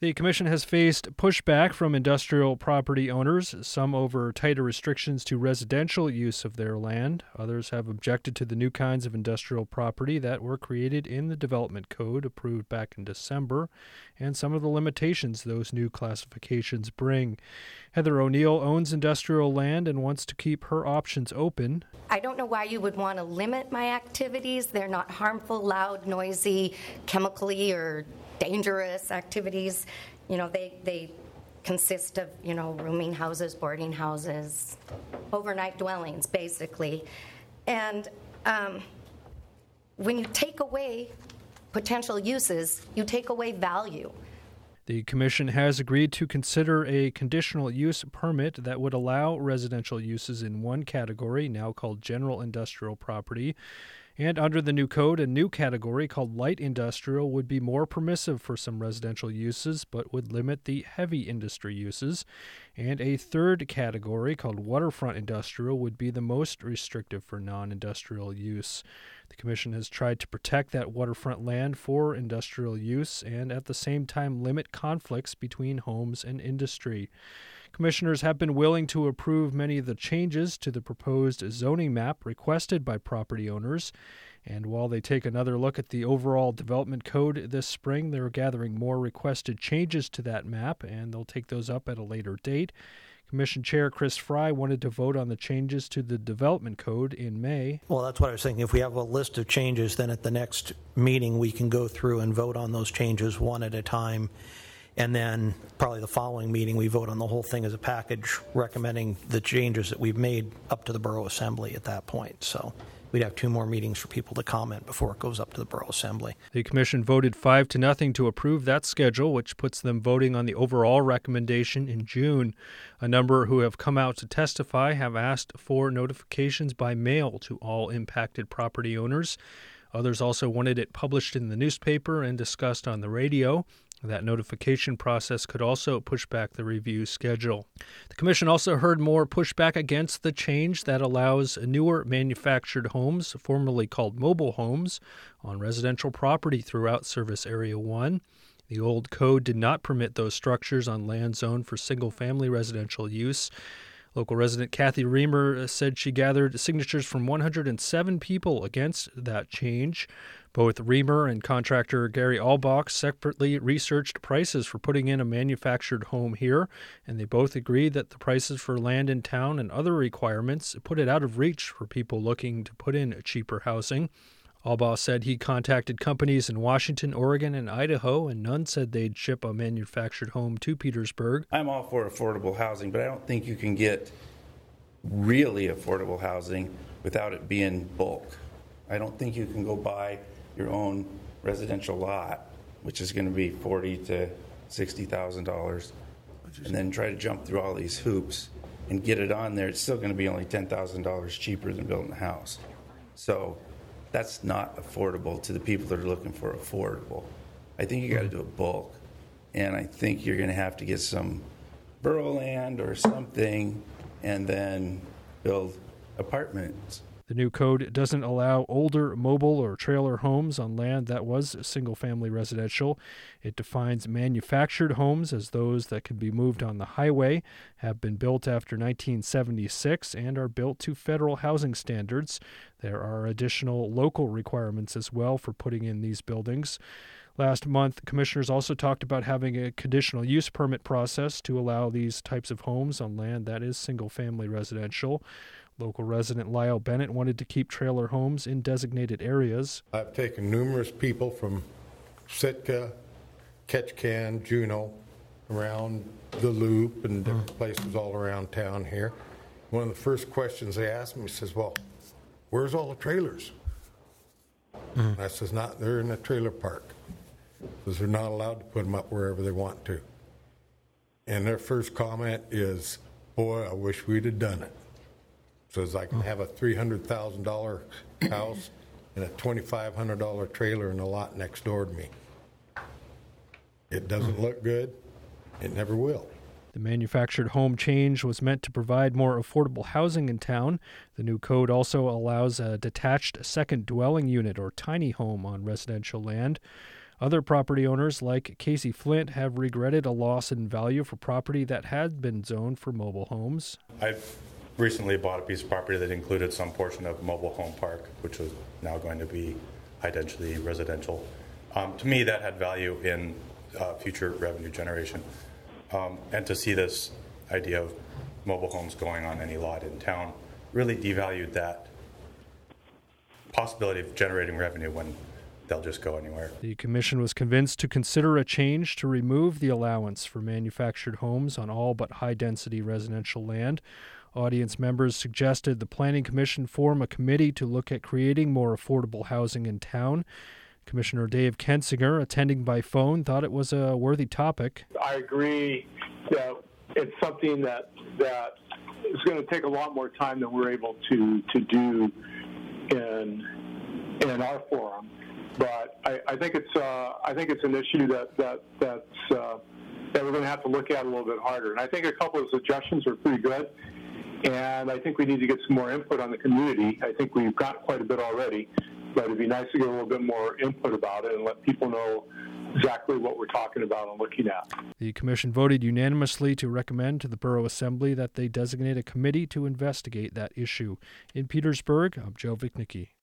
The commission has faced pushback from industrial property owners, some over tighter restrictions to residential use of their land. Others have objected to the new kinds of industrial property that were created in the Development Code approved back in December, and some of the limitations those new classifications bring. Heather O'Neill owns industrial land and wants to keep her options open. I don't know why you would want to limit my activities. They're not harmful, loud, noisy, chemically or dangerous activities. They consist of, rooming houses, boarding houses, overnight dwellings, basically. And when you take away potential uses, you take away value. The commission has agreed to consider a conditional use permit that would allow residential uses in one category, now called general industrial property. And under the new code, a new category called light industrial would be more permissive for some residential uses, but would limit the heavy industry uses. And a third category called waterfront industrial would be the most restrictive for non-industrial use. The commission has tried to protect that waterfront land for industrial use and at the same time limit conflicts between homes and industry. Commissioners have been willing to approve many of the changes to the proposed zoning map requested by property owners. And while they take another look at the overall development code this spring, they're gathering more requested changes to that map, and they'll take those up at a later date. Commission Chair Chris Fry wanted to vote on the changes to the development code in May. Well, that's what I was thinking. If we have a list of changes, then at the next meeting we can go through and vote on those changes one at a time. And then probably the following meeting, we vote on the whole thing as a package, recommending the changes that we've made up to the Borough Assembly at that point. So we'd have 2 more meetings for people to comment before it goes up to the Borough Assembly. The commission voted 5-0 to approve that schedule, which puts them voting on the overall recommendation in June. A number who have come out to testify have asked for notifications by mail to all impacted property owners. Others also wanted it published in the newspaper and discussed on the radio. That notification process could also push back the review schedule. The commission also heard more pushback against the change that allows newer manufactured homes, formerly called mobile homes, on residential property throughout Service Area 1. The old code did not permit those structures on land zoned for single-family residential use. Local resident Kathy Reamer said she gathered signatures from 107 people against that change. Both Reamer and contractor Gary Albach separately researched prices for putting in a manufactured home here, and they both agreed that the prices for land in town and other requirements put it out of reach for people looking to put in cheaper housing. Albaugh said he contacted companies in Washington, Oregon, and Idaho, and none said they'd ship a manufactured home to Petersburg. I'm all for affordable housing, but I don't think you can get really affordable housing without it being bulk. I don't think you can go buy your own residential lot, which is going to be $40,000 to $60,000, and then try to jump through all these hoops and get it on there. It's still going to be only $10,000 cheaper than building a house. So that's not affordable to the people that are looking for affordable. I think you got to do a bulk, and I think you're going to have to get some borough land or something and then build apartments. The new code doesn't allow older mobile or trailer homes on land that was single-family residential. It defines manufactured homes as those that can be moved on the highway, have been built after 1976, and are built to federal housing standards. There are additional local requirements as well for putting in these buildings. Last month, commissioners also talked about having a conditional use permit process to allow these types of homes on land that is single-family residential. Local resident Lyle Bennett wanted to keep trailer homes in designated areas. I've taken numerous people from Sitka, Ketchikan, Juneau, around the Loop and different places all around town here. One of the first questions they asked me says, well, where's all the trailers? I says, they're in a trailer park. Because they're not allowed to put them up wherever they want to. And their first comment is, boy, I wish we'd have done it. So I can have a $300,000 house and a $2,500 trailer in the lot next door to me. It doesn't look good. It never will. The manufactured home change was meant to provide more affordable housing in town. The new code also allows a detached second dwelling unit or tiny home on residential land. Other property owners, like Casey Flint, have regretted a loss in value for property that had been zoned for mobile homes. I've recently bought a piece of property that included some portion of mobile home park, which was now going to be high-density residential. To me, that had value in future revenue generation. And to see this idea of mobile homes going on any lot in town really devalued that possibility of generating revenue when they'll just go anywhere. The commission was convinced to consider a change to remove the allowance for manufactured homes on all but high-density residential land. Audience members suggested the Planning Commission form a committee to look at creating more affordable housing in town. Commissioner Dave Kensinger, attending by phone, thought it was a worthy topic. I agree that it's something that is going to take a lot more time than we're able to do in our forum. But I think it's an issue that we're going to have to look at a little bit harder. And I think a couple of suggestions are pretty good. And I think we need to get some more input on the community. I think we've got quite a bit already, but it'd be nice to get a little bit more input about it and let people know exactly what we're talking about and looking at. The commission voted unanimously to recommend to the Borough Assembly that they designate a committee to investigate that issue. In Petersburg, I'm Joe Vichnicki.